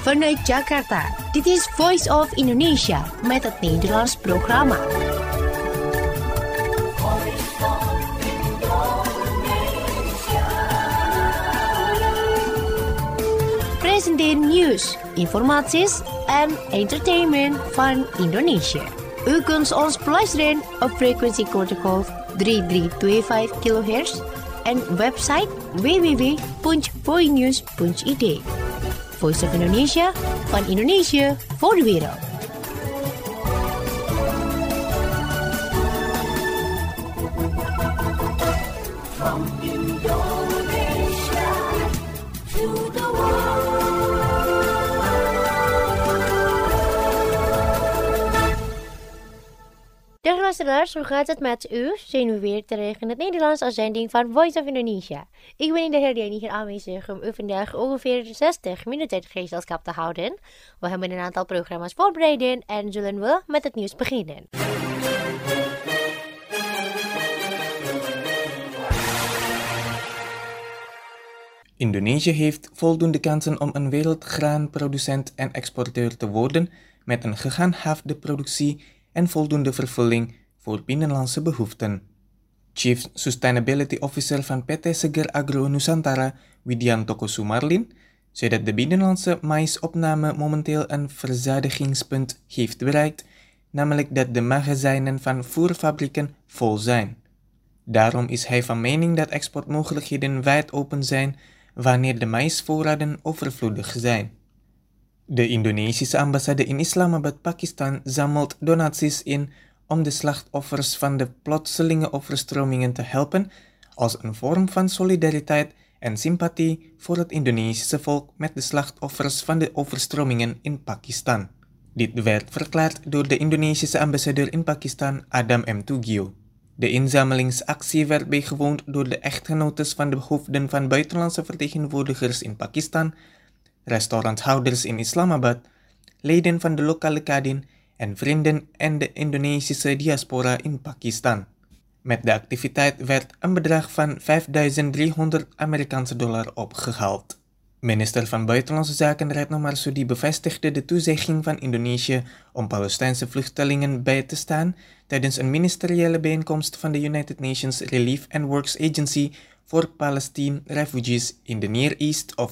Vanuit Jakarta, dit is Voice of Indonesia met het Nederlands programma. Presenteer nieuws, informaties en entertainment van Indonesia. U kunt ons beluisteren op frequentie kortgolf 3325 kHz en website www.voinews.id. Voice of Indonesia, van Indonesië voor de wereld. From Indonesia to the world. Dag luisteraars, hoe gaat het met u? Zijn we weer terug in het Nederlands uitzending van Voice of Indonesia. Ik ben in de herdenking hier aanwezig om u vandaag ongeveer 60 minuten gezelschap te houden. We hebben een aantal programma's voorbereid en zullen we met het nieuws beginnen. Indonesië heeft voldoende kansen om een wereldgraanproducent en exporteur te worden met een gehandhaafde productie en voldoende vervulling voor binnenlandse behoeften. Chief Sustainability Officer van PT Seger Agro Nusantara, Widianto Sumarlin, zei dat de binnenlandse maïsopname momenteel een verzadigingspunt heeft bereikt, namelijk dat de magazijnen van voerfabrieken vol zijn. Daarom is hij van mening dat exportmogelijkheden wijd open zijn wanneer de maïsvoorraden overvloedig zijn. De Indonesische ambassade in Islamabad, Pakistan, zamelt donaties in om de slachtoffers van de plotselinge overstromingen te helpen als een vorm van solidariteit en sympathie voor het Indonesische volk met de slachtoffers van de overstromingen in Pakistan. Dit werd verklaard door de Indonesische ambassadeur in Pakistan, Adam M. Tugio. De inzamelingsactie werd bijgewoond door de echtgenotes van de hoofden van buitenlandse vertegenwoordigers in Pakistan, restauranthouders in Islamabad, leden van de lokale Kadin en vrienden en de Indonesische diaspora in Pakistan. Met de activiteit werd een bedrag van $5.300 Amerikaanse dollar opgehaald. Minister van Buitenlandse Zaken Retno Marsudi bevestigde de toezegging van Indonesië om Palestijnse vluchtelingen bij te staan tijdens een ministeriële bijeenkomst van de United Nations Relief and Works Agency for Palestine Refugees in the Near East of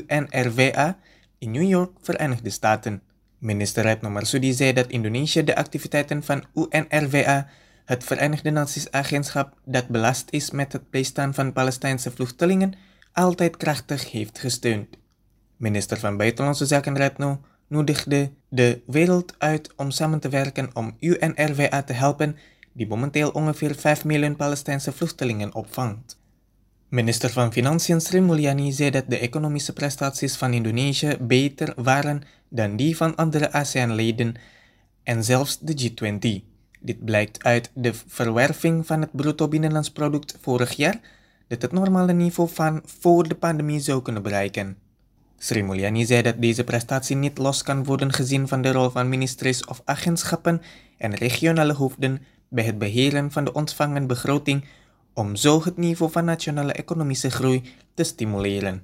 UNRWA in New York, Verenigde Staten. Minister Retno Marsudi zei dat Indonesië de activiteiten van UNRWA, het Verenigde Naties Agentschap dat belast is met het bijstaan van Palestijnse vluchtelingen, altijd krachtig heeft gesteund. Minister van Buitenlandse Zaken Retno nodigde de wereld uit om samen te werken om UNRWA te helpen, die momenteel ongeveer 5 miljoen Palestijnse vluchtelingen opvangt. Minister van Financiën Sri Mulyani zei dat de economische prestaties van Indonesië beter waren dan die van andere ASEAN-leden en zelfs de G20. Dit blijkt uit de verwerving van het bruto binnenlands product vorig jaar, dat het normale niveau van voor de pandemie zou kunnen bereiken. Sri Mulyani zei dat deze prestatie niet los kan worden gezien van de rol van ministeries of agentschappen en regionale hoofden bij het beheren van de ontvangen begroting om zo het niveau van nationale economische groei te stimuleren.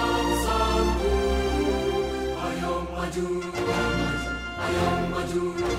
Maju,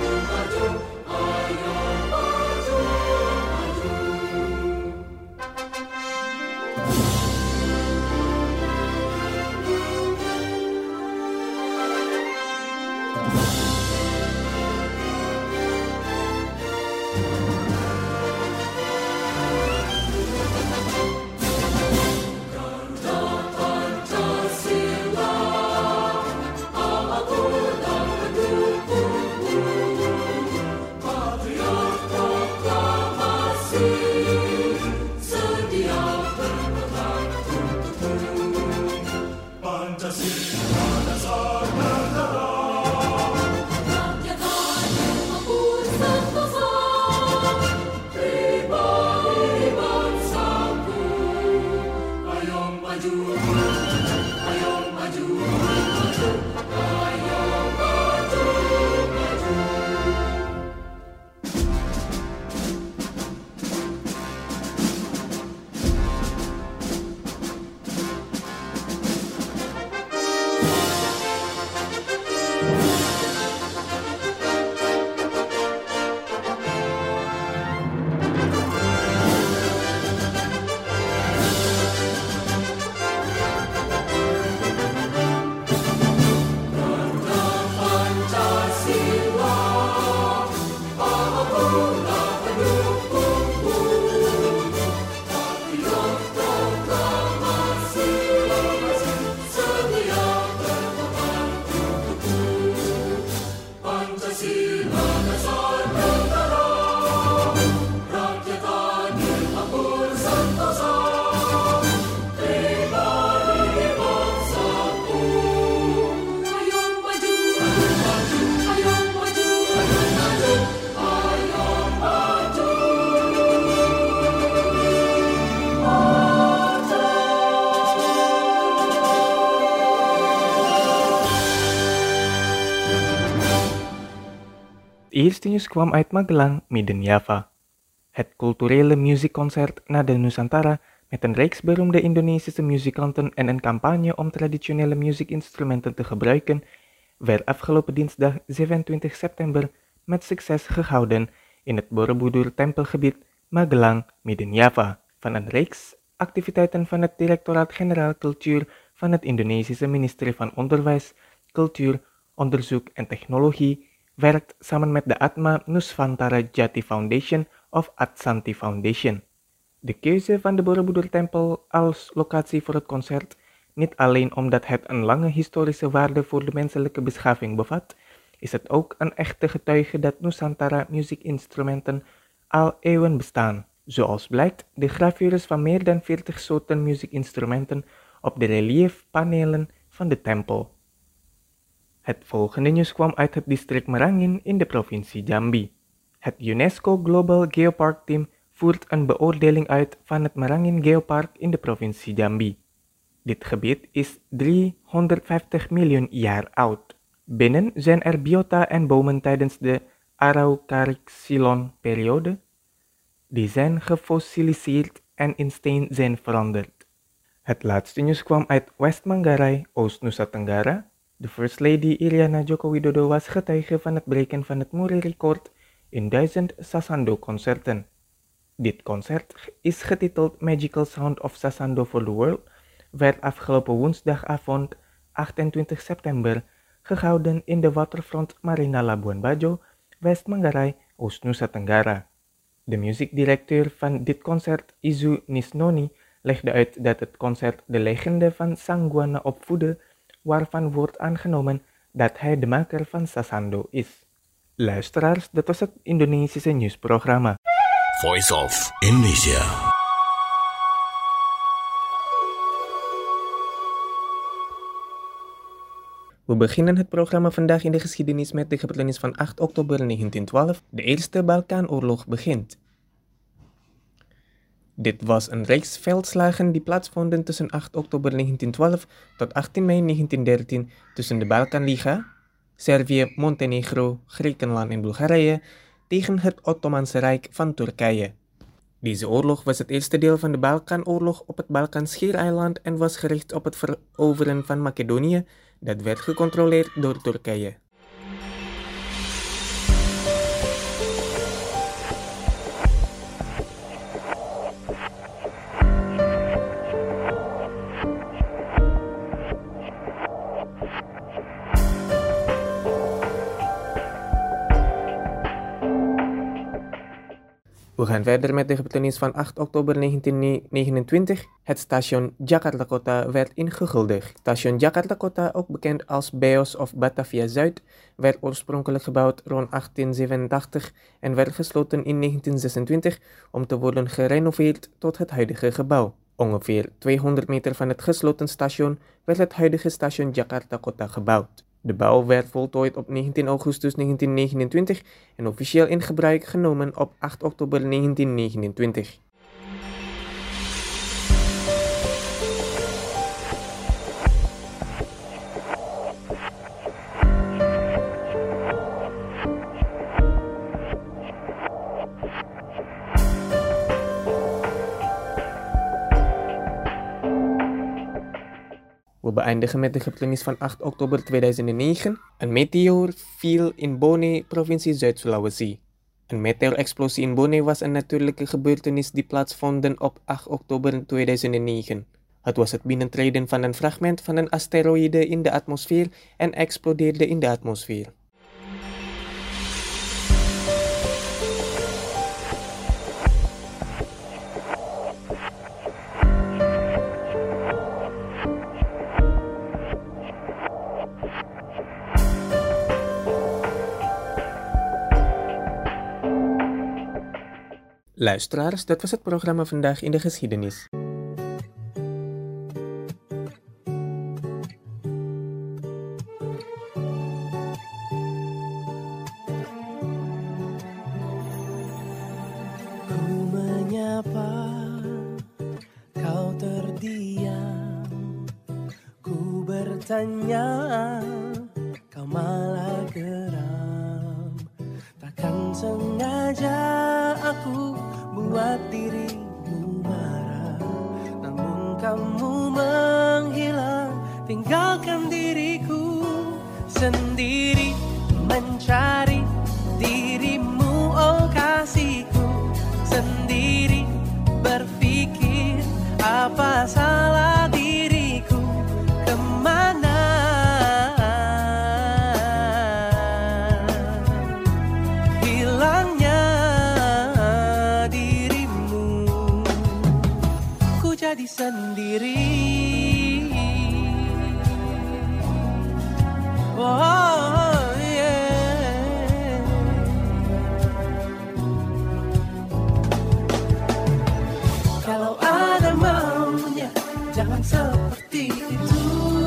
eerste nieuws kwam uit Magelang, midden Java. Het culturele muziekconcert Nada Nusantara met een reeks beroemde Indonesische muzikanten en een campagne om traditionele muziekinstrumenten te gebruiken, werd afgelopen dinsdag 27 september met succes gehouden in het Borobudur tempelgebied Magelang, midden Java, van een reeks activiteiten van het Directoraat-Generaal Cultuur van het Indonesische ministerie van Onderwijs, Cultuur, Onderzoek en Technologie, werkt samen met de Atma Nusantara Jati Foundation of Atsanti Foundation. De keuze van de Borobudur-tempel als locatie voor het concert, niet alleen omdat het een lange historische waarde voor de menselijke beschaving bevat, is het ook een echte getuige dat Nusantara muziekinstrumenten al eeuwen bestaan. Zoals blijkt de gravures van meer dan 40 soorten muziekinstrumenten op de reliefpanelen van de tempel. Het volgende nieuws kwam uit het district Merangin in de provincie Jambi. Het UNESCO Global Geopark Team voert een beoordeling uit van het Merangin Geopark in de provincie Jambi. Dit gebied is 350 miljoen jaar oud. Binnen zijn er biota en bomen tijdens de Araucaric-Silon-periode. Die zijn gefossiliseerd en in steen zijn veranderd. Het laatste nieuws kwam uit West Manggarai, Oost-Nusa Tenggara. De First Lady Iriana Joko Widodo was getuige van het breken van het Muri-record in 1000 Sasando-concerten. Dit concert is getiteld Magical Sound of Sasando for the World, werd afgelopen woensdagavond 28 september gehouden in de Waterfront Marina Labuan Bajo, West Manggarai, Oost-Nusa Tenggara. De muziekdirecteur van dit concert, Izu Nisnoni, legde uit dat het concert de legende van Sangguana opvoedde, waarvan wordt aangenomen dat hij de maker van Sasando is. Luisteraars, dat was het Indonesische nieuwsprogramma. Voice of Indonesia. We beginnen het programma vandaag in de geschiedenis met de gebeurtenis van 8 oktober 1912. De Eerste Balkanoorlog begint. Dit was een reeks veldslagen die plaatsvonden tussen 8 oktober 1912 tot 18 mei 1913 tussen de Balkanliga, Servië, Montenegro, Griekenland en Bulgarije tegen het Ottomaanse Rijk van Turkije. Deze oorlog was het eerste deel van de Balkanoorlog op het Balkan-Schiereiland en was gericht op het veroveren van Macedonië, dat werd gecontroleerd door Turkije. We gaan verder met de gebeurtenis van 8 oktober 1929. Het station Jakarta Kota werd ingehuldigd. Station Jakarta Kota, ook bekend als BEOS of Batavia Zuid, werd oorspronkelijk gebouwd rond 1887 en werd gesloten in 1926 om te worden gerenoveerd tot het huidige gebouw. Ongeveer 200 meter van het gesloten station werd het huidige station Jakarta Kota gebouwd. De bouw werd voltooid op 19 augustus 1929 en officieel in gebruik genomen op 8 oktober 1929. We beëindigen met de gebeurtenis van 8 oktober 2009. Een meteoor viel in Bone, provincie Zuid-Sulawesi. Een meteorexplosie in Bone was een natuurlijke gebeurtenis die plaatsvond op 8 oktober 2009. Het was het binnentreden van een fragment van een asteroïde in de atmosfeer en explodeerde in de atmosfeer. Luisteraars, dat was het programma vandaag in de geschiedenis. Ku menyapa, kau terdiam. Ku bertanya, kau malah geram. Tak sengaja aku buat dirimu marah, namun kamu menghilang, tinggalkan diriku sendiri mencari dirimu, oh kasihku, sendiri berpikir apa salah diriku, kemana hilangnya dirimu, ku jadi sendiri. Oh yeah. Kalau ada maunya, jangan seperti itu.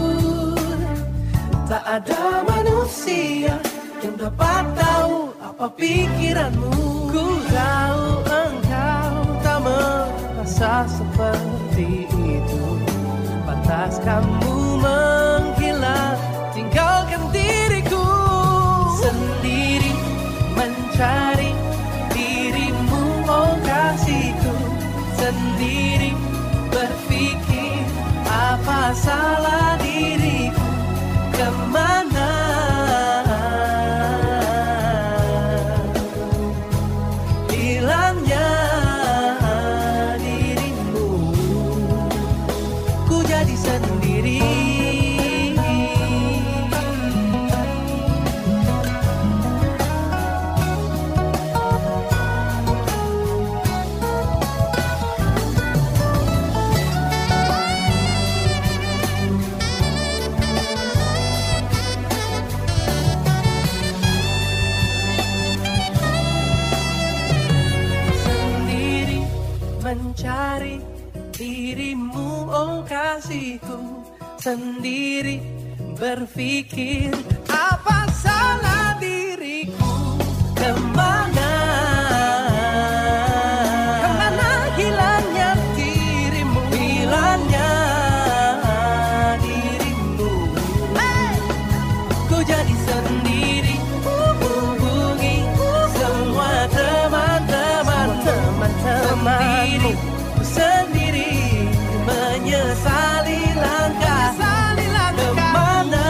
Tak ada manusia yang dapat tahu apa pikiranmu. Ku tahu engkau tak merasa seperti itu. Pantas kamu menghilang, tinggalkan diriku sendiri mencari dirimu, oh kasihku, sendiri berpikir apa salah diriku, kemana hilangnya dirimu, ku jadi sendiri. Mencari dirimu, oh kasihku, sendiri berpikir apa salah diriku, kemana hilangnya dirimu, hilangnya dirimu, ku jadi sendiri, hubungi semua teman-temanmu, sendiri menyesali langkah, kemana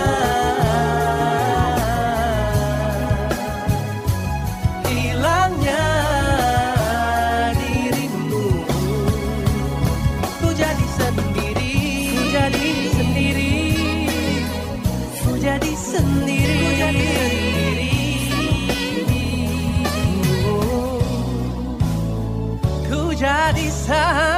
hilangnya dirimu, ku jadi sendiri, ku jadi sendiri, ku jadi sendiri, ku jadi sendiri, ku jadi sendiri.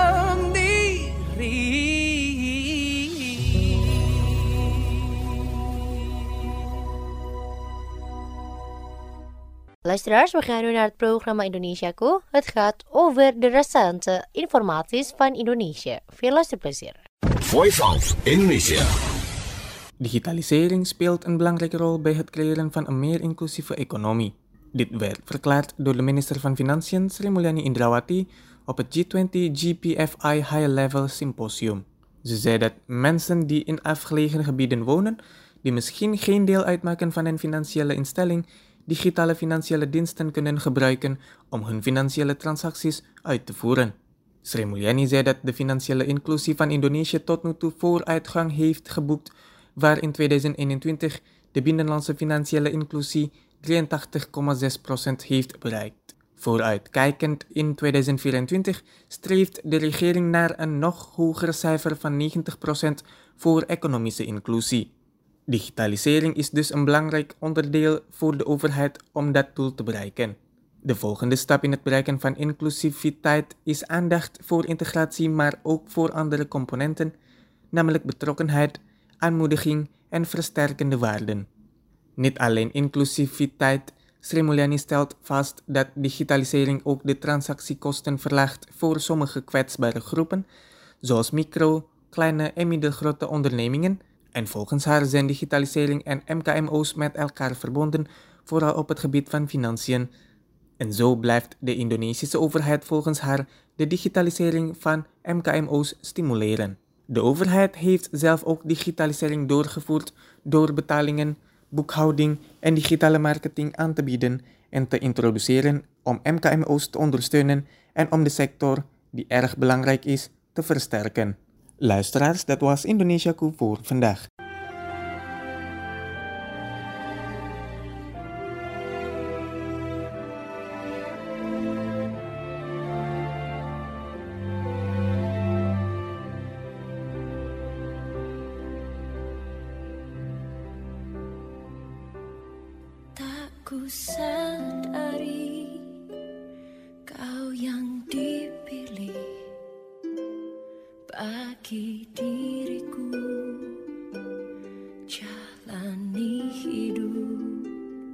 Luisteraars, we gaan nu naar het programma Indonesiaku. Het gaat over de recente informaties van Indonesië. Veel luisterplezier. Voice of Indonesia. Digitalisering speelt een belangrijke rol bij het creëren van een meer inclusieve economie. Dit werd verklaard door de minister van Financiën Sri Mulyani Indrawati op het G20 GPFI High Level Symposium. Ze zei dat mensen die in afgelegen gebieden wonen, die misschien geen deel uitmaken van een financiële instelling, digitale financiële diensten kunnen gebruiken om hun financiële transacties uit te voeren. Sri Mulyani zei dat de financiële inclusie van Indonesië tot nu toe vooruitgang heeft geboekt, waar in 2021 de binnenlandse financiële inclusie 83,6% heeft bereikt. Vooruitkijkend in 2024 streeft de regering naar een nog hoger cijfer van 90% voor economische inclusie. Digitalisering is dus een belangrijk onderdeel voor de overheid om dat doel te bereiken. De volgende stap in het bereiken van inclusiviteit is aandacht voor integratie, maar ook voor andere componenten, namelijk betrokkenheid, aanmoediging en versterkende waarden. Niet alleen inclusiviteit, Sri Mulyani stelt vast dat digitalisering ook de transactiekosten verlaagt voor sommige kwetsbare groepen, zoals micro, kleine en middelgrote ondernemingen, en volgens haar zijn digitalisering en MKMO's met elkaar verbonden, vooral op het gebied van financiën. En zo blijft de Indonesische overheid volgens haar de digitalisering van MKMO's stimuleren. De overheid heeft zelf ook digitalisering doorgevoerd door betalingen, boekhouding en digitale marketing aan te bieden en te introduceren om MKMO's te ondersteunen en om de sector, die erg belangrijk is, te versterken. Luisteraars, dat was Indonesiaku voor vandaag. Ku sadari kau yang dipilih bagi diriku, jalani hidup,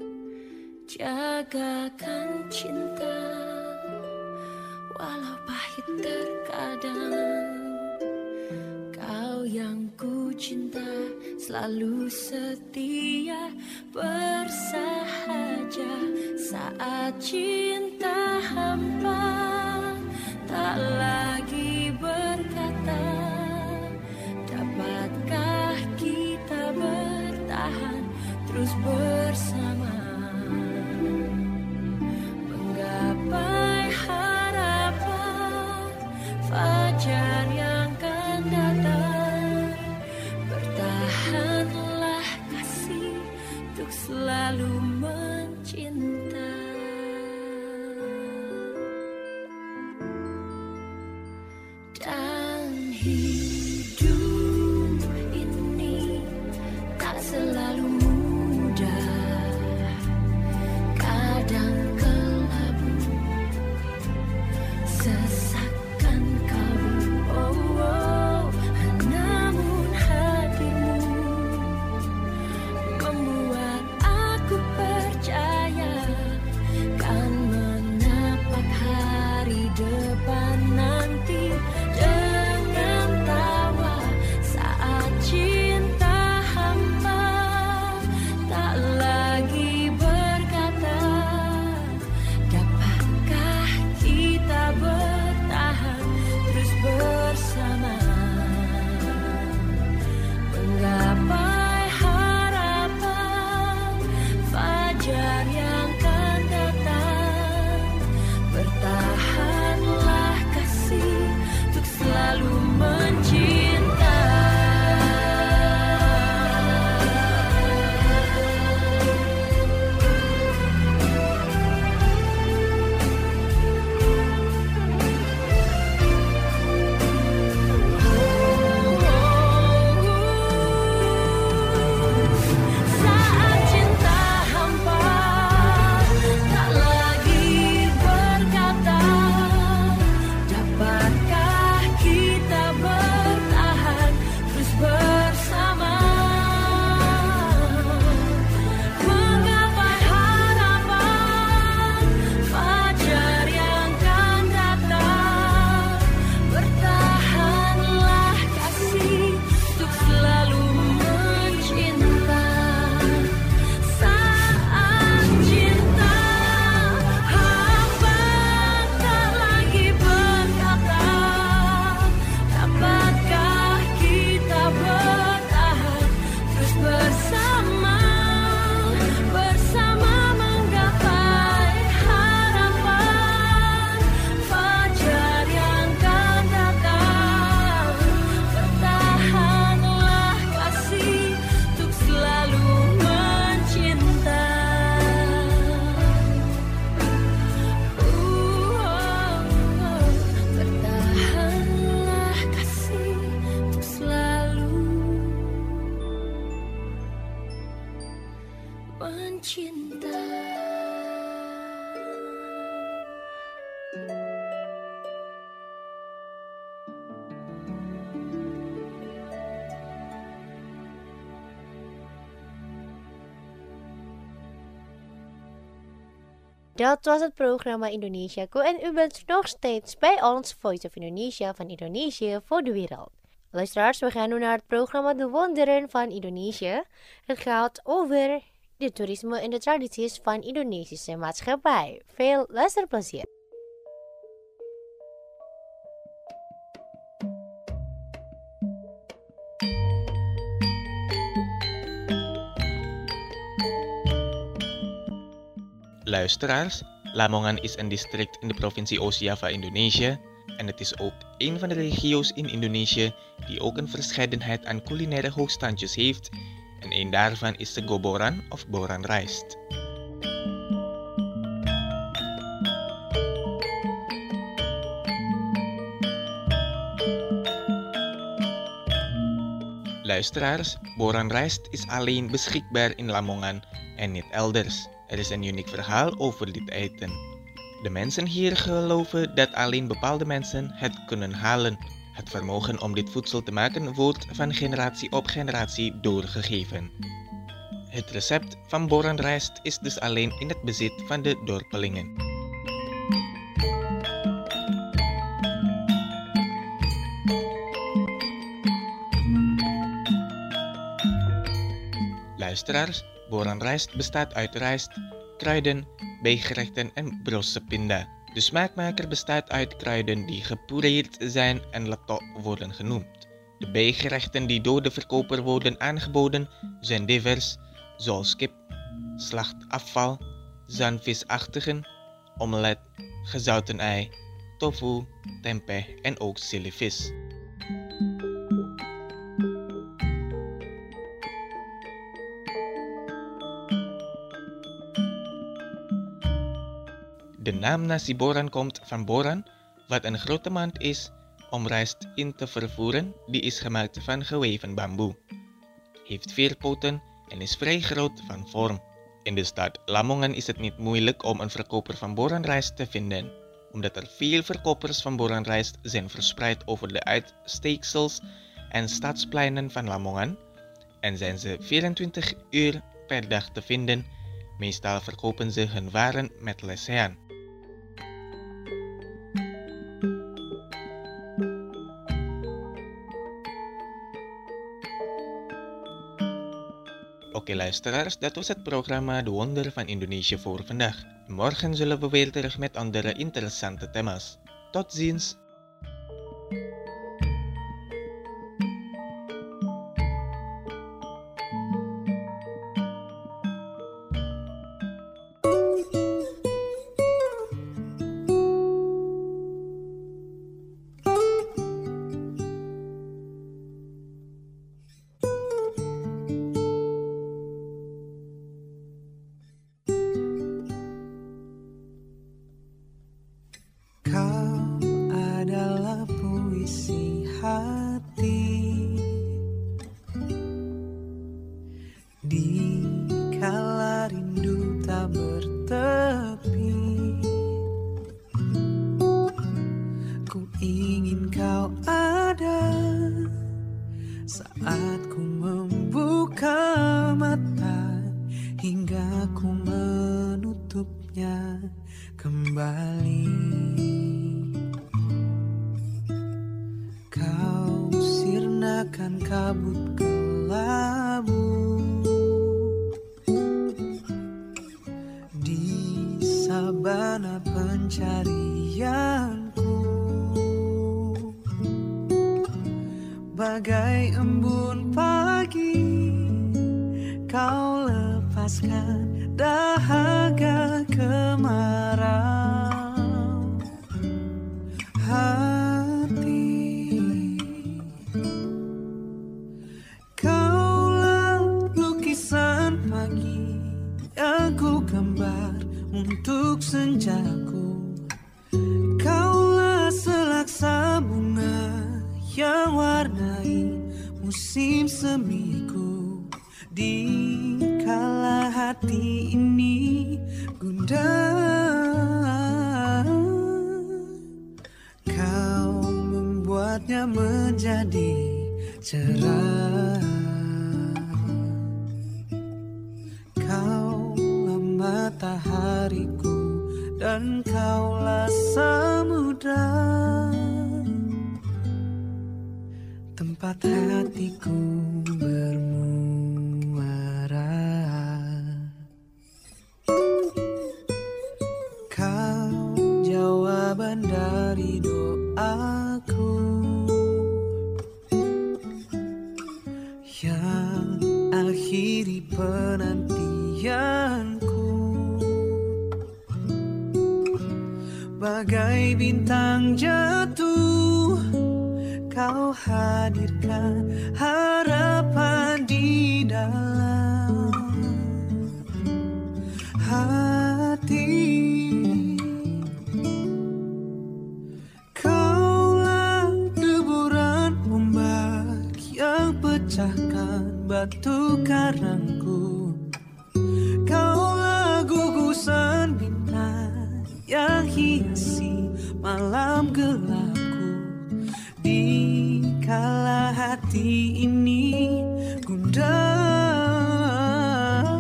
jagakan cinta walau pahit terkadang. Kau yang ku cinta selalu setia bersahaja saat cinta hampa, tak lagi berkata dapatkah kita bertahan terus bersama, menggapai harapan fajar yang akan datang. Bertahanlah kasih untuk selalu mencinta. Dan hidup ini tak selalu mudah, kadang kelabu, sesakan kalbu, namun hadirmu membuat aku percaya kan menapak hari depan nanti dengan tawa saat cinta hampa, tak lagi berkata dapatkah kita bertahan terus bersama, menggapai harapan fajar yang akan datang. Bertahanlah kasih untuk selalu mencinta. Saat cinta hampa, tak lagi berkata dapatkah kita bertahan terus bersama, menggapai harapan fajar yang akan datang. Bertahanlah kasih untuk selalu mencinta. Saat cinta hampa, tak lagi berkata dapatkah kita bertahan terus bersama, bersama menggapai harapan fajar yang akan datang. Bertahanlah kasih untuk selalu mencinta. Bertahanlah kasih untuk selalu mencinta. Dat was het programma Indonesiaku en u bent nog steeds bij ons Voice of Indonesia van Indonesië voor de wereld. Luisteraars, we gaan nu naar het programma De Wonderen van Indonesië. Het gaat over de toerisme en de tradities van Indonesische maatschappij. Veel luisterplezier. Luisteraars, Lamongan is een district in de provincie Oost-Java, Indonesië. En het is ook een van de regio's in Indonesië die ook een verscheidenheid aan culinaire hoogstandjes heeft. En een daarvan is de goboran of boranrijst. Luisteraars, boranrijst is alleen beschikbaar in Lamongan en niet elders. Er is een uniek verhaal over dit eten. De mensen hier geloven dat alleen bepaalde mensen het kunnen halen. Het vermogen om dit voedsel te maken wordt van generatie op generatie doorgegeven. Het recept van boranrijst is dus alleen in het bezit van de dorpelingen. Luisteraars, boranrijst bestaat uit rijst, kruiden, bijgerechten en brosse pinda. De smaakmaker bestaat uit kruiden die gepureerd zijn en lato worden genoemd. De bijgerechten die door de verkoper worden aangeboden zijn divers, zoals kip, slachtafval, zandvisachtigen, omelet, gezouten ei, tofu, tempeh en ook sillyvis. De naam nasi boran komt van boran, wat een grote mand is om rijst in te vervoeren, die is gemaakt van geweven bamboe. Heeft 4 poten en is vrij groot van vorm. In de stad Lamongan is het niet moeilijk om een verkoper van boranrijst te vinden, omdat er veel verkopers van boranrijst zijn verspreid over de uitsteeksels en stadspleinen van Lamongan en zijn ze 24 uur per dag te vinden. Meestal verkopen ze hun waren met lesehan. Oké luisteraars, dat was het programma De Wonder van Indonesië voor vandaag. Morgen zullen we weer terug met andere interessante thema's. Tot ziens! Bagai embun pagi, kau lepaskan dahaga kemarau hati. Kaulah lukisan pagi yang ku gambar untuk senjaku. Kaulah selaksa bunga yang warnai musim semiku. Di kala hati ini gundah, kau membuatnya menjadi cerah. Kaulah matahariku dan kaulah samudra, tempat hatiku bermuara. Kau jawaban dari doaku yang akhiri penantianku. bagai bintang jatuh, kau hadirkan harapan di dalam hati. Kaulah deburan ombak yang pecahkan batu karangku. Kaulah gugusan bintang yang hiasi malam gelapku. Di kala hati ini gundah,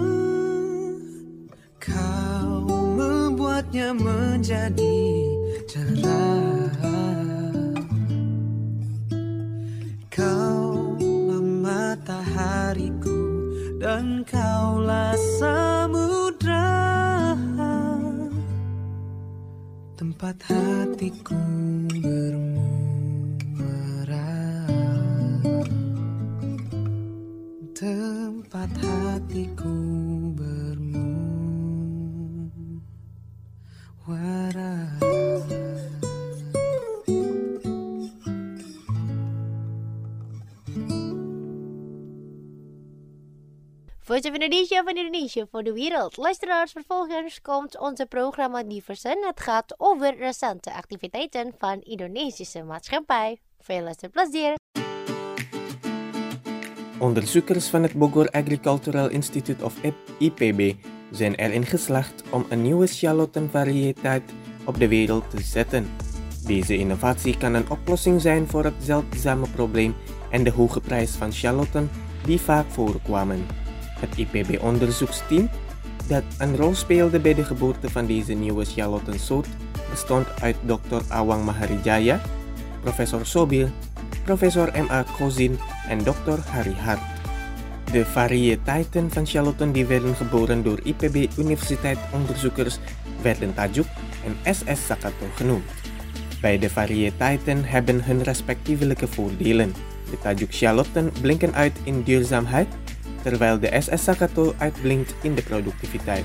kau membuatnya menjadi cerah. Kaulah matahariku dan kaulah samudra, tempat hatiku bermuara, tempat hatiku bermuara. Voice of Indonesia van Indonesia voor de wereld. Luisteraars, vervolgens komt onze programma Diversen. Het gaat over recente activiteiten van Indonesische maatschappij. Veel luisterplezier. Onderzoekers van het Bogor Agricultural Institute of IPB zijn erin geslaagd om een nieuwe sjalotten-variëteit op de wereld te zetten. Deze innovatie kan een oplossing zijn voor het zeldzame probleem en de hoge prijs van sjalotten die vaak voorkwamen. Het IPB-onderzoeksteam, dat een rol speelde bij de geboorte van deze nieuwe sjallottensoort, bestond uit Dr. Awang Maharijaya, Professor Sobil, Professor M.A. Kozin en Dr. Hari Hart. De variëteiten van sjallotten die werden geboren door IPB-universiteit-onderzoekers werden Tajuk en SS Sakato genoemd. Beide variëteiten hebben hun respectievelijke voordelen. De Tajuk sjallotten blinken uit in duurzaamheid, terwijl de SS Sakato uitblinkt in de productiviteit.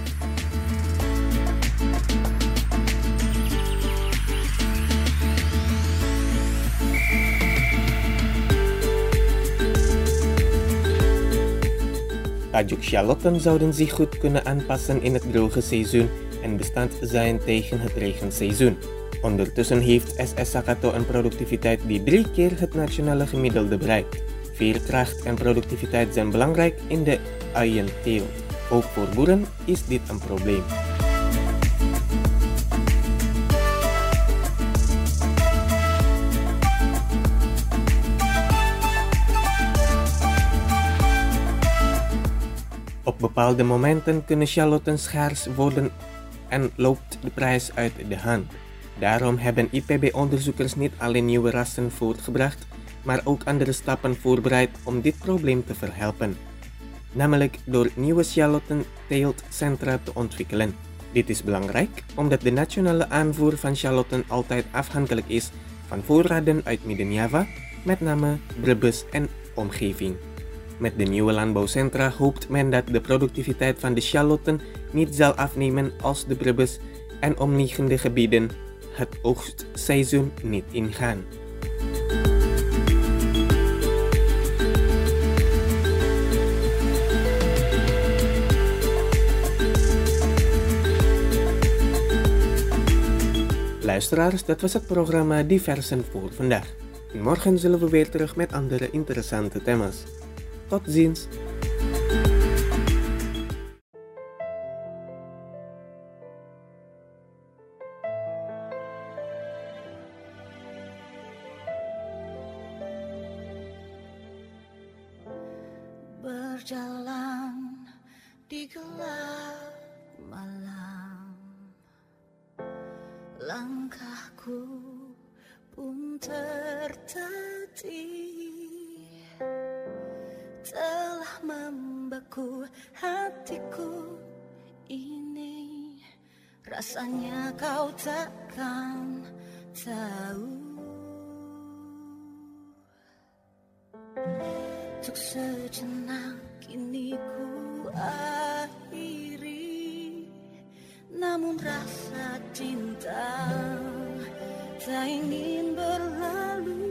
Tajuk sjallotten zouden zich goed kunnen aanpassen in het droge seizoen en bestand zijn tegen het regenseizoen. Ondertussen heeft SS Sakato een productiviteit die 3 keer het nationale gemiddelde bereikt. Veerkracht en productiviteit zijn belangrijk in de uienteelt. Ook voor boeren is dit een probleem. Op bepaalde momenten kunnen sjallotten schaars worden en loopt de prijs uit de hand. Daarom hebben IPB-onderzoekers niet alleen nieuwe rassen voortgebracht, maar ook andere stappen voorbereid om dit probleem te verhelpen. Namelijk door nieuwe sjallottenteeltcentra te ontwikkelen. Dit is belangrijk omdat de nationale aanvoer van sjallotten altijd afhankelijk is van voorraden uit Midden-Java, met name Brebes en omgeving. Met de nieuwe landbouwcentra hoopt men dat de productiviteit van de sjallotten niet zal afnemen als de Brebes en omliggende gebieden het oogstseizoen niet ingaan. Luisteraars, dat was het programma Diversen voor vandaag. En morgen zullen we weer terug met andere interessante thema's. Tot ziens! Berjalan di gelap malam, langkahku pun tertatih, telah membeku hatiku ini, rasanya kau takkan tahu. Untuk sejenak kini ku akhiri, namun rasa cinta tak ingin berlalu.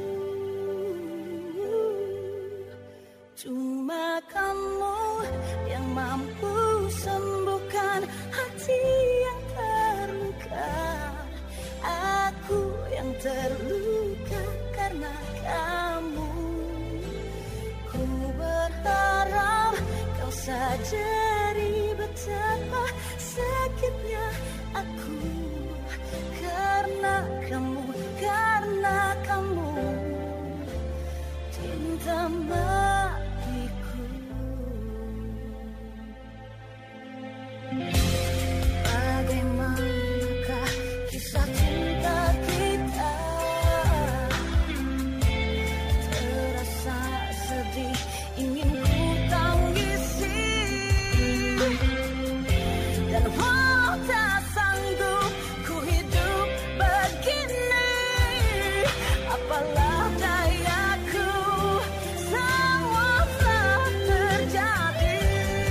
Cuma kamu yang mampu sembuhkan hati yang terluka. Aku yang terluka karena kamu. Ku berharap kau sadari betapa sakitnya aku karena kamu, cinta matiku. Bagaimanakah kisah cinta kita? Terasa sedih, ingin ku tangisi. Dan walau tak sanggup ku hidup begini, apalah dayaku, semua telah terjadi.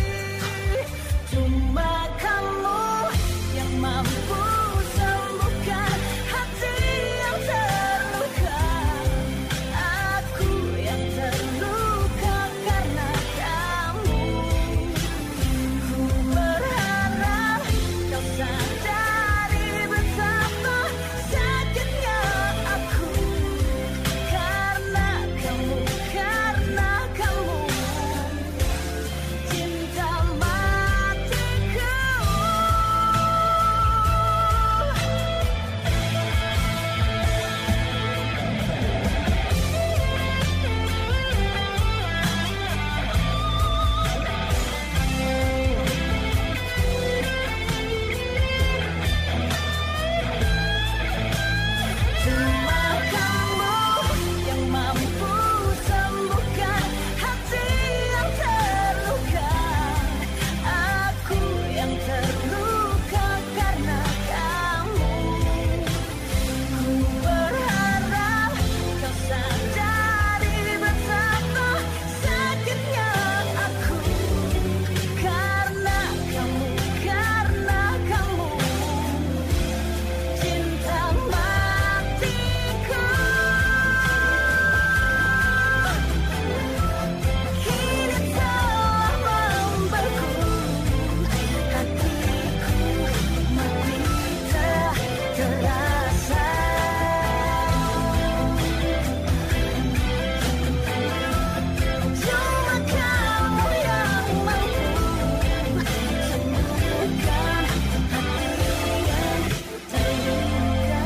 Cuma kamu yang mampu sembuhkan hati yang terluka. Aku yang terluka karena kamu. Ku berharap kau sadari betapa sakitnya aku karena kamu, cinta matiku. Cuma kamu yang mampu sembuhkan hati yang terluka. Aku yang terluka karena kamu. Ku berharap kau sadari betapa sakitnya aku karena kamu, cinta matiku. Kini telah membeku, hatiku mati tak terasa. Cuma kamu yang mampu sembuhkan hati yang terluka.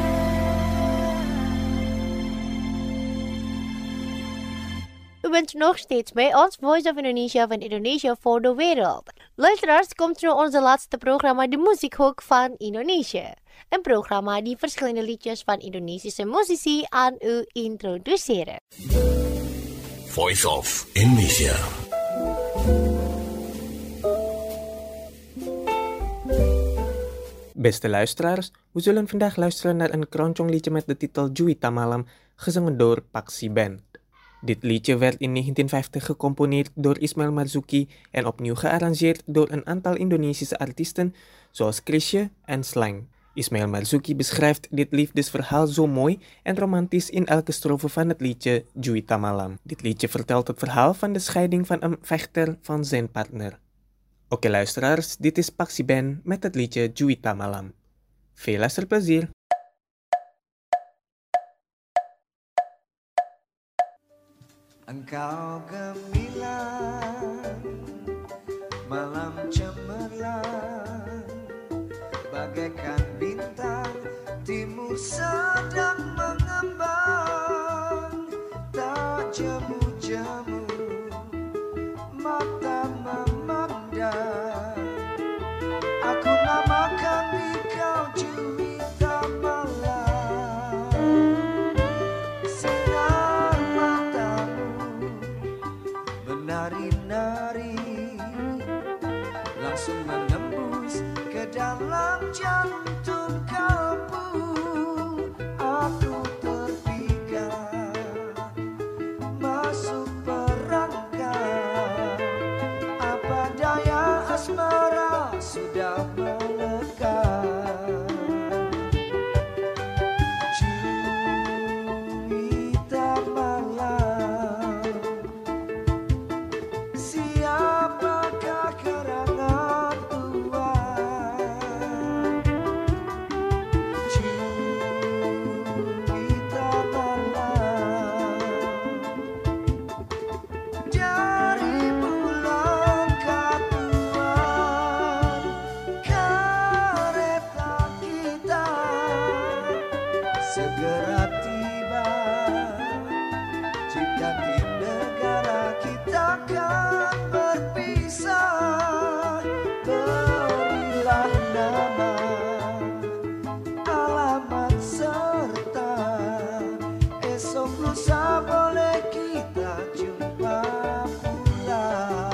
U bent nog steeds bij ons Voice of Indonesia van Indonesia voor de wereld. Luisteraars, komt nu onze laatste programma De Muziekhoek van Indonesië. Een programma die verschillende liedjes van Indonesische muzici aan u introduceren. Voice of Indonesia. Beste luisteraars, we zullen vandaag luisteren naar een keroncong liedje met de titel Juwita Malam, gezongen door Paksi Band. Dit liedje werd in 1950 gecomponeerd door Ismail Marzuki en opnieuw gearrangeerd door een aantal Indonesische artiesten zoals Chrisye en Slang. Ismail Marzuki beschrijft dit liefdesverhaal zo mooi en romantisch in elke strofe van het liedje Juwita Malam. Dit liedje vertelt het verhaal van de scheiding van een vechter van zijn partner. Oké luisteraars, dit is Paksi Band met het liedje Juwita Malam. Veel luisterplezier! Engkau gemilang, malam cemerlang, bagaikan bintang timur sedang mengembang. Tak jemu-jemu mata memandang, aku namakan engkau Juwita Malam. Sinar matamu menari-nari, langsung menembus ke dalam jantung kalbu. segera tiba. Jika di negara kita kan berpisah, berilah nama, alamat serta esok lusa boleh kita jumpa pula.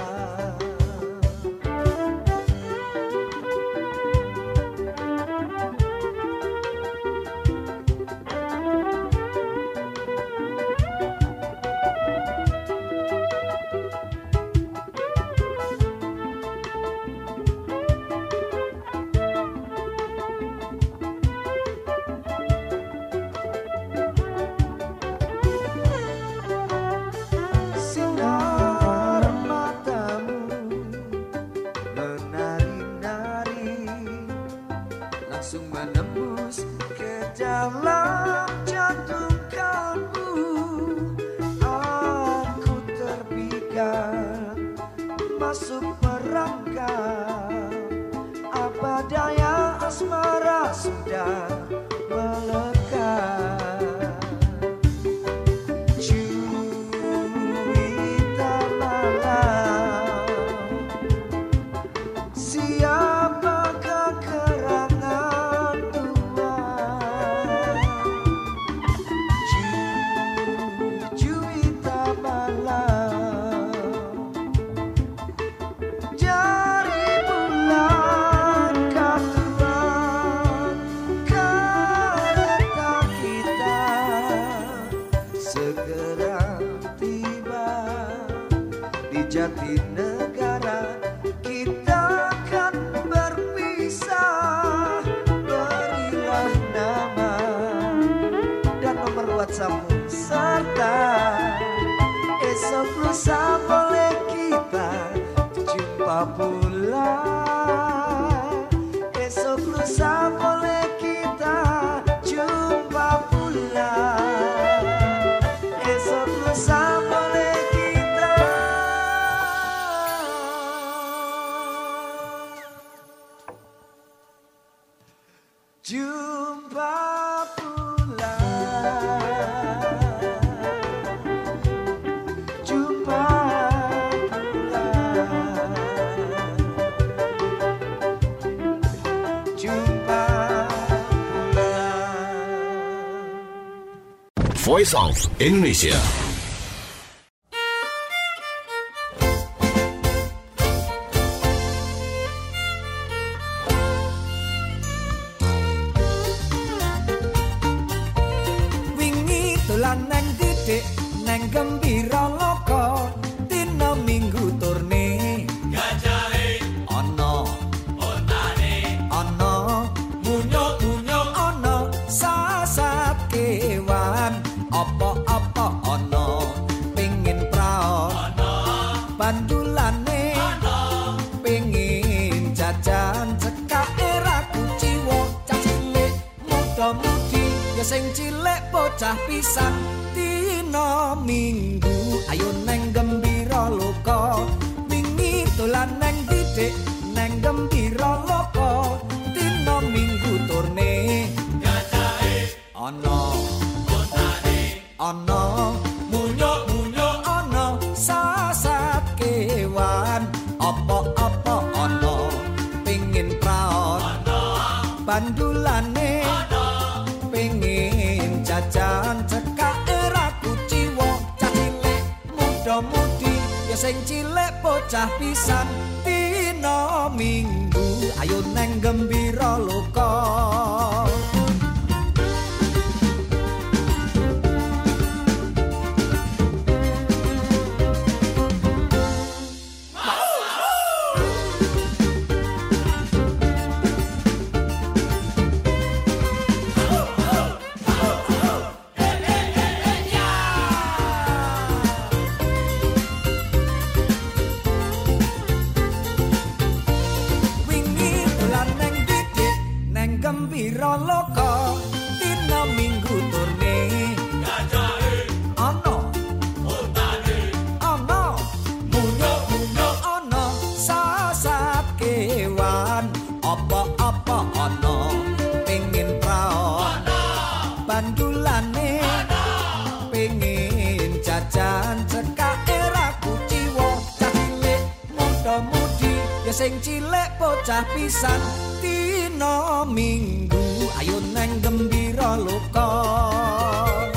Sinar matamu menari-nari, langsung menembus ke dalam jantung kalbu. Aku terpikat masuk perangkap, apa daya asmara sudah melekat. Juwita malam, siapakah kerangan Tuhan? Juwita malam, dari bulan kah Tuhan kereta kita segera tiba di Jatinegara. Kita akan berpisah, berilah nama dan nomor WhatsAppmu serta esok lusa boleh kita jumpa pula. Esok lusa boleh kita jumpa pula. Esok lusa boleh kita jumpa pula. Jumpa pula. Jumpa pula. Voice of Indonesia. Wingi dolan nang titik nang gembira loko, dina minggu turne gajahe ana ontane ana munyuk-munyuk ana sasat kewan apa-apa ana pengin praon ana bandulane ana pengin jajan cekak era kuciwa cilik muda-mudi ya sing cilik bocah pisan dina minggu ayo nang gembira loko wingi dolan nang titik nang gembira loko dina minggu turne gajahe ana ontane ana munyuk-munyuk ana sasat kewan apa-apa ana pengin praon ana bandulane ana pengin jajan cekak era kuciwa cilik muda-mudi ya sing cilik bocah pisan dina minggu ayo nang gembira loko. Wingi dolan nang titik nang gembira maneh pengen jajan cekak era kuciwa cah cilik muda-mudi ya sing cilik bocah pisan dina Minggu ayo neng gembira lokon.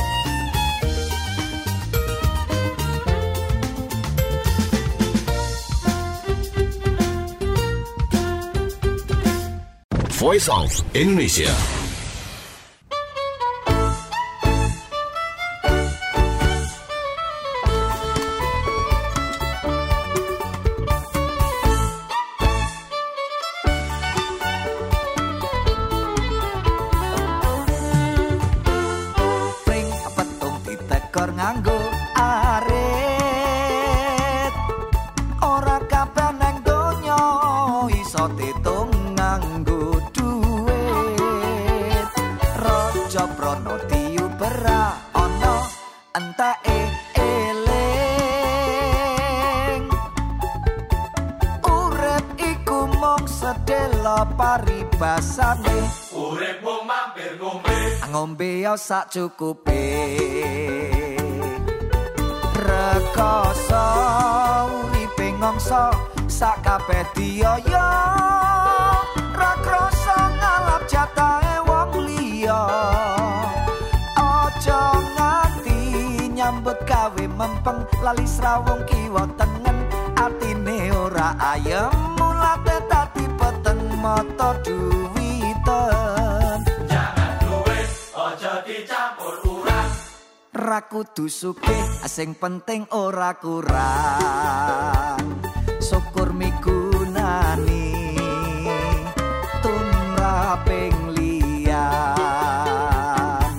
Voice of Indonesia. Pring petung ditekor nganggo arit ora kabeh nang donya iso ditung nganggo duit raja Bronotiu bera ana entake eling urip iku mung sedelo paribasane Urip mung mampir ngombe ngombe yo sak cukupe rekoso uripe ngongso sak kabeh diyaya ra krasa ngalap jatahe wong liya aja nganti nyambut gawe mempeng lali srawung kiwa tengen atine ora ayem mulate dadi peteng mata duwiten jangan duwe aja dicampur urang ra kudu sugih sing penting ora kurang syukur migunani tumraping liyan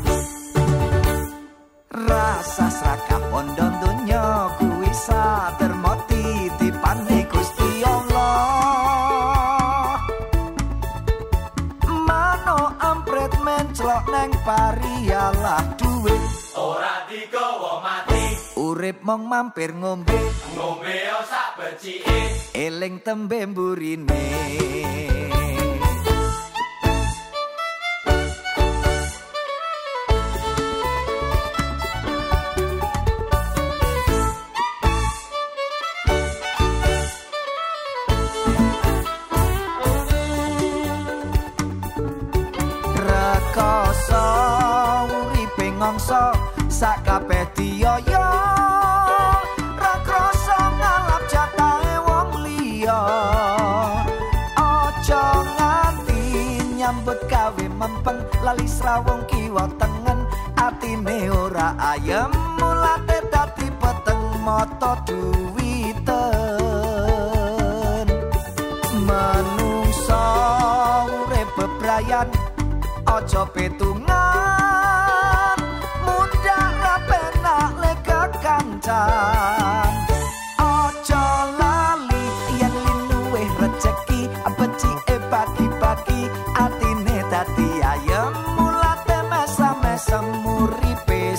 rasa srakah pondo donya kuwi satermo titipane Gusti Allah mano ampret menclok neng parialah duit ora digawa mati urip mong mampir ngombe ngombe yo sak becike eling tembe mburine rekoso uripe ngongso sak kabeh diyaya ra krasa ngalap jatahe wong liya aja nganti nyambut gawe mempeng lali srawung kiwa tengen atine ora ayem mulate dadi peteng mata duwiten manungsa urip bebrayan aja petungan mudah ra penak lega kancan aja lali yen linuwe rejeki becike bagi-bagi atine dadi ayem mulate mesam-mesam uripe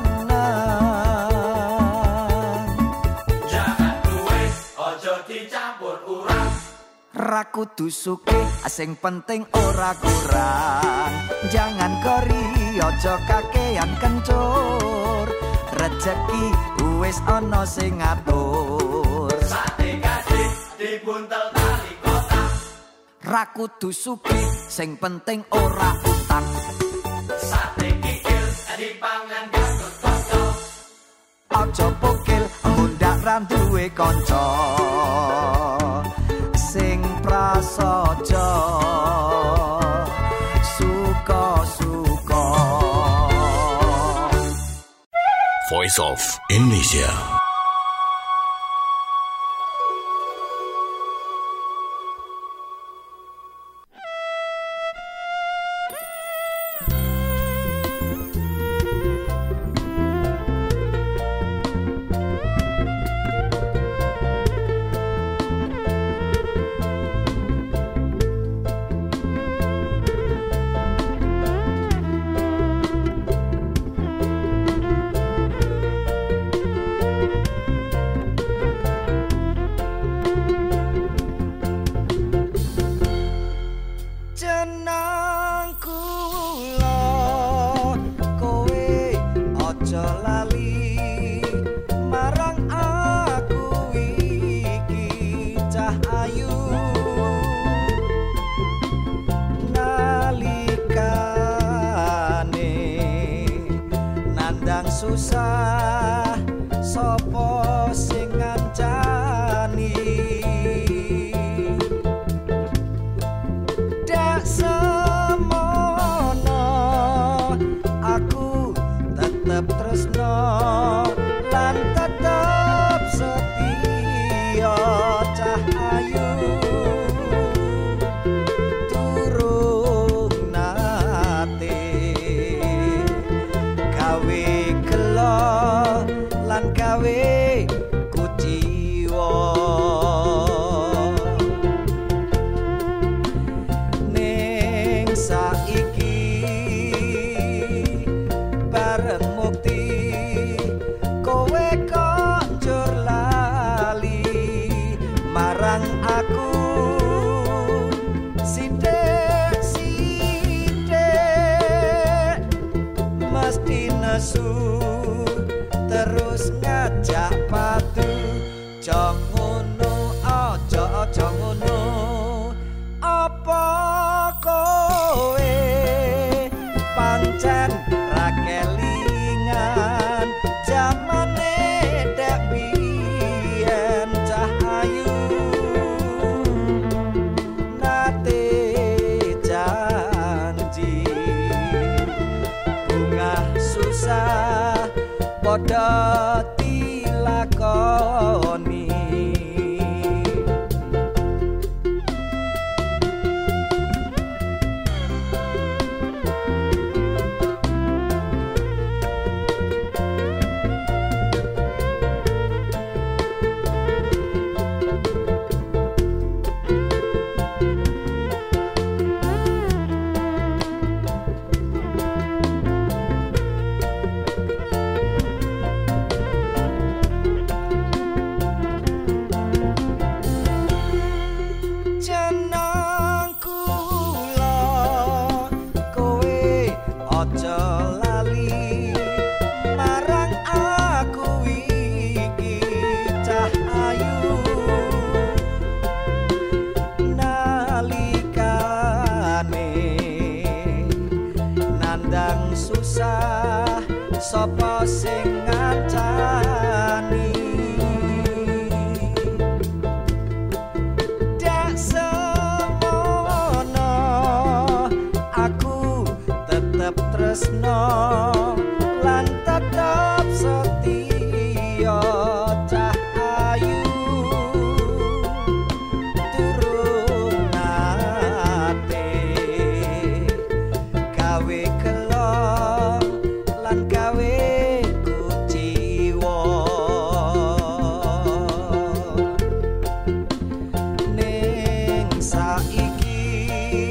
seneng jangan duwe aja dicampur urang ra kudu sugih sing penting ora kurang jangan gori aja kakean kencur rejeki wis ana sing ngatur sate kadhe dibuntel tali kotak ra kudu sugih sing penting ora utang sate kikil dipangan gatut kanca aja pokil mundak ra duwe kanca sing prasaja suka-suka. Voice of Indonesia. susah sapa sing ngancani dak semono aku tetep tresno lan tetep setia cahayu turung nate gawe gelo lan gawe kuciwa ning saiki bareng mukti kowe kok njur lali marang aku sithik-sithik mesti nesu terus ngajak padu jong ngono aja ngono apa kowe pancen ra kelingan jamane dek biyen cahayu nate janji bunga susah padha dilakoni jeneng kula kowe aja lali marang aku iki cahayu nalikane nandang susah sapa sing ngancani dak semono aku tetep tresno lan tetep setia cahayu turung nate gawe gelo lan gawe kuciwa ning saiki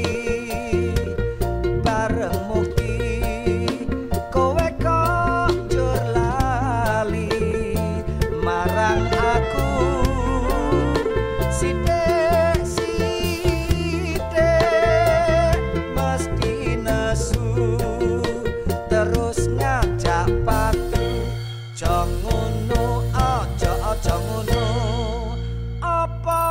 bareng mukti kowe kok njur lali marang aku sithik-sithik mesti nesu terus ngajak padu jong ngono aja ngono apa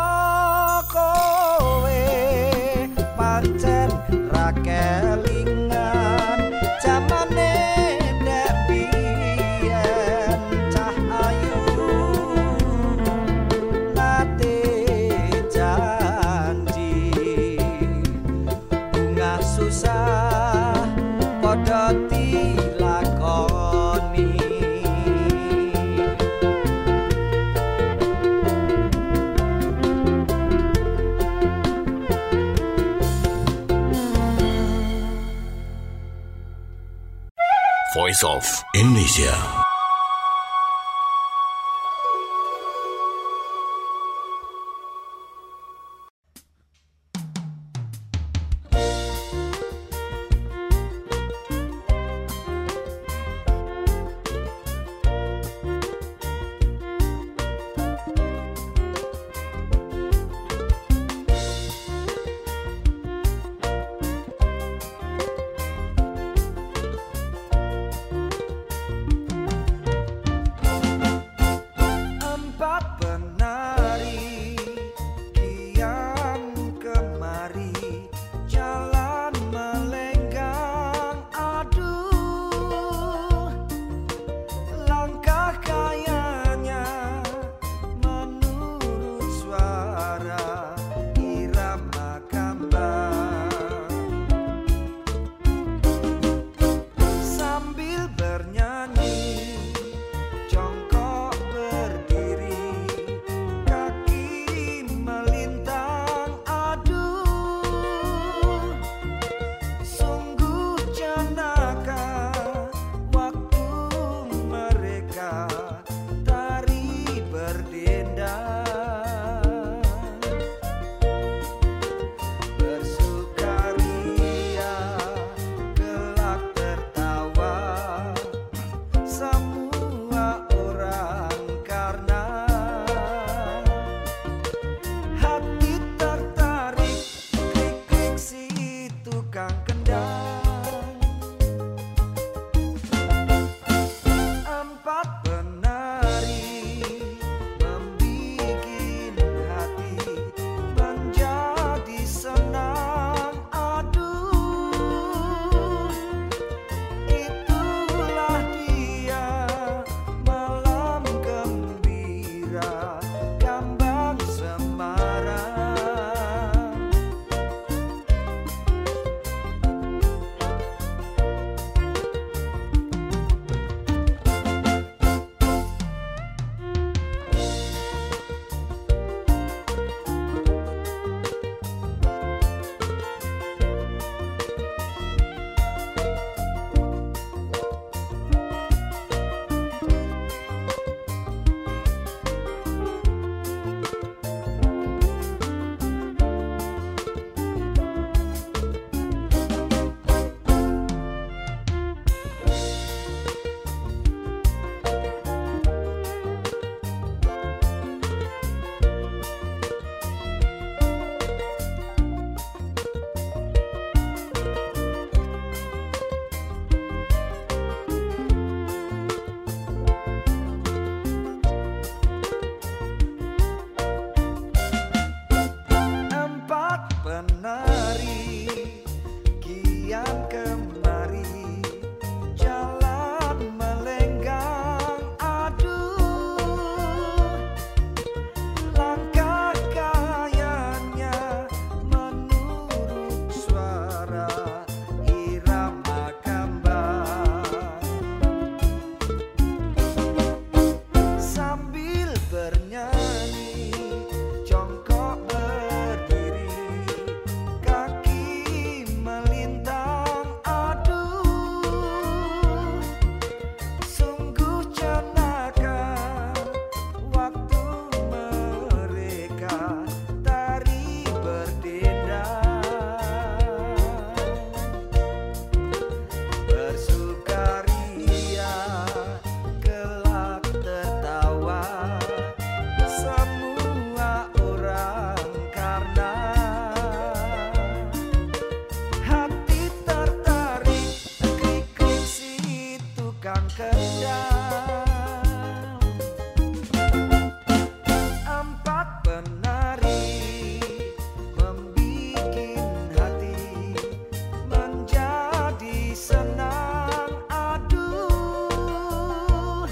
kowe pancen ra kelingan jamane dek biyen cahayu nate janji bunga susah padha dilakoni Voice of Indonesia. yang kejam. Empat penari membikin hati menjadi senang. Aduh,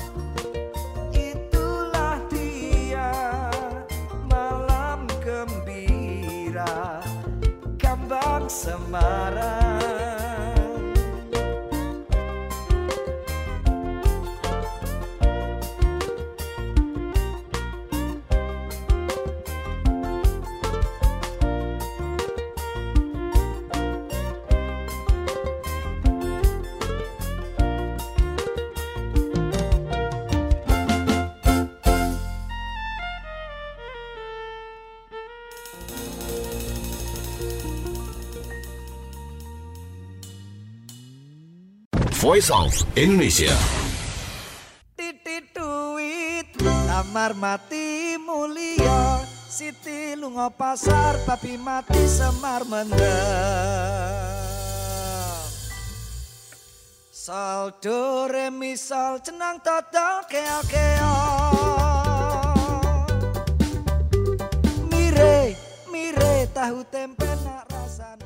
itulah dia malam gembira Kambang Semarang. Voice of Indonesia. Titit duit kamar mati mulia, Siti lunga pasar babi mati Semar mendem. Sol do re mi sol cenang total keo keo. Mire mire tahu tempe nak rasane.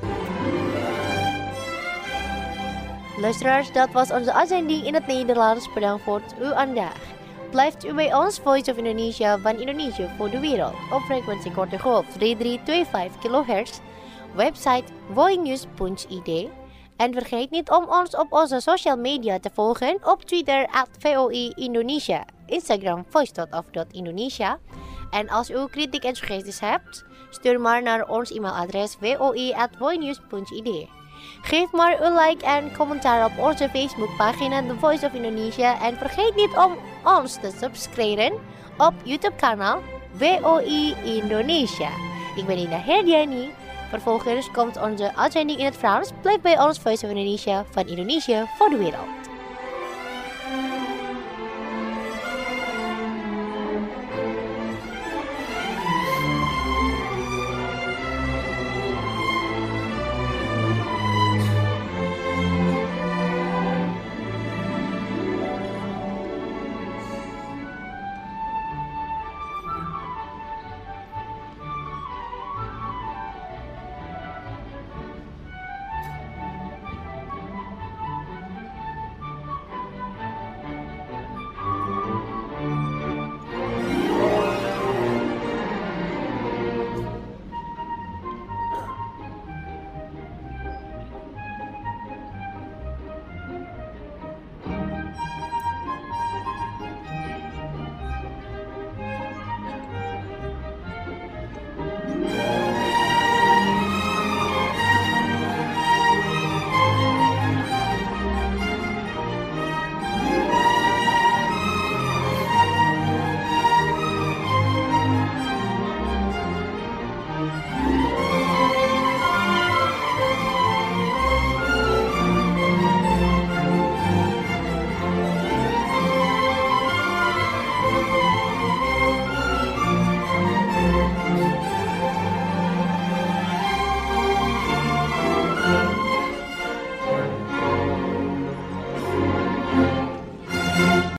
Luisteraars, dat was onze uitzending in het Nederlands. Bedankt voor uw aandacht. Blijft u bij ons Voice of Indonesia van Indonesië voor de wereld op frequentie korte golf 3325 kHz, website voinews.id en vergeet niet om ons op onze social media te volgen op Twitter @VOI Indonesia, Instagram voice.of.indonesia en als u kritiek en suggesties hebt, stuur maar naar ons e-mailadres voi@voinews.id. Geef maar een like en commentaar op onze Facebookpagina The Voice of Indonesia en vergeet niet om ons te subscriben op YouTube-kanaal VOI Indonesia. Ik ben Ina Herdiani. Vervolgens komt onze uitzending in het Frans. Blijf bij ons Voice of Indonesia van Indonesië voor de wereld.